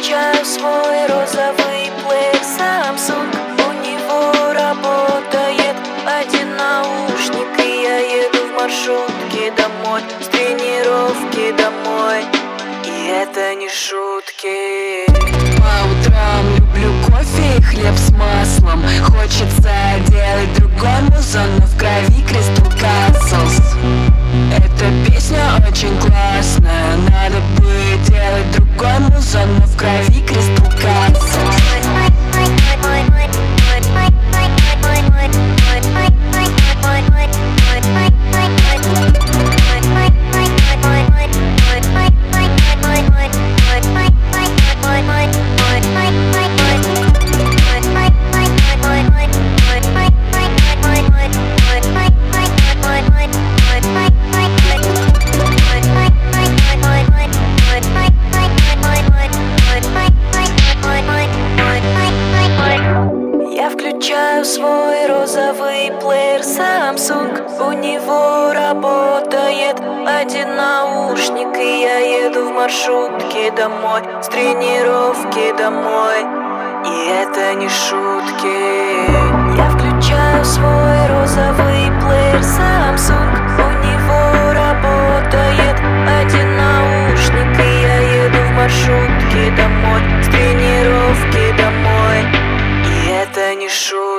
включаю свой розовый плеер Samsung. У него работает один наушник, и я еду в маршрутке домой, с тренировки домой. И это не шутки. По утрам люблю кофе и хлеб с маслом. Хочется делать другой музон, но в крови Crystal Castles. Эта песня очень классная, надо бы делать другой музон, но в крови Crystal Castles. Я включаю свой розовый плеер Samsung. У него работает один наушник, и я еду в маршрутке домой, с тренировки домой. И это не шутки. Я включаю свой розовый плеер Samsung. У него работает один наушник, и я еду в маршрутке домой, с тренировки домой. И это не шутки.